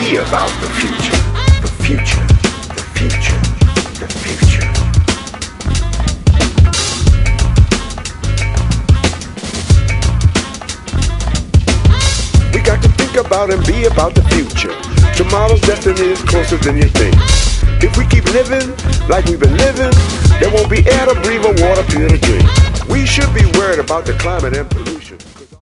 be about the future. The future, the future, the future. We got to think about and be about the future. Tomorrow's destiny is closer than you think. If we keep living like we've been living, there won't be air to breathe or water pure to drink. We should be worried about the climate and pollution.